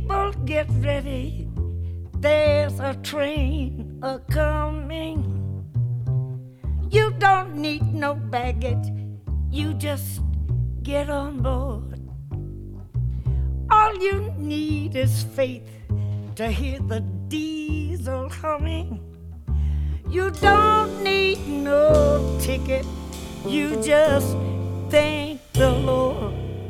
people get ready, there's a train a-coming. You don't need no baggage, you just get on board. All you need is faith to hear the diesel humming. You don't need no ticket, you just thank the Lord.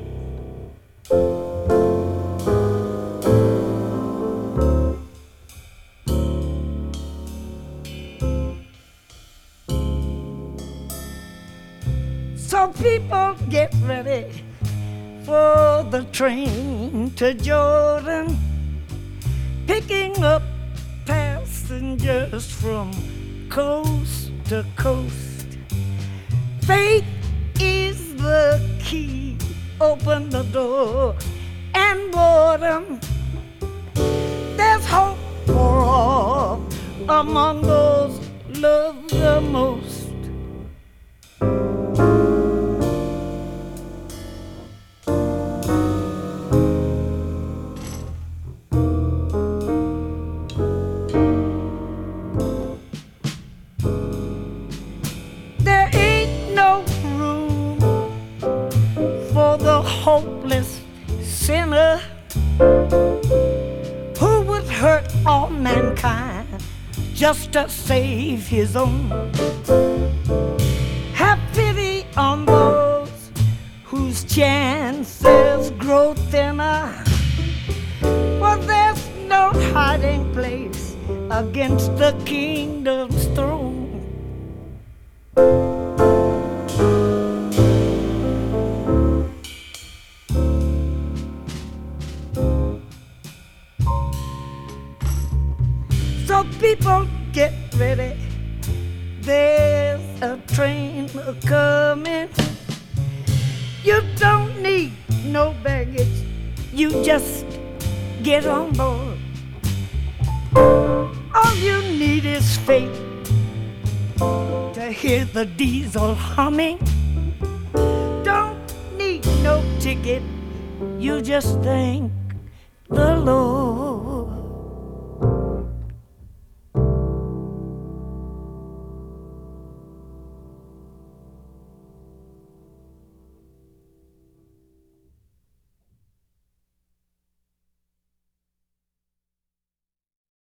So people get ready for the train to Jordan, picking up passengers from coast to coast. Faith is the key, open the door and board 'em. There's hope for all among those loved the most. There ain't no room for the hopeless sinner who would hurt all mankind just to save his own. Have pity on those whose chances grow thinner, for there's no hiding place against the kingdom's throne. So people get ready, there's a train a-coming. You don't need no baggage, you just get on board. All you need is faith to hear the diesel humming. Don't need no ticket, you just thank the Lord.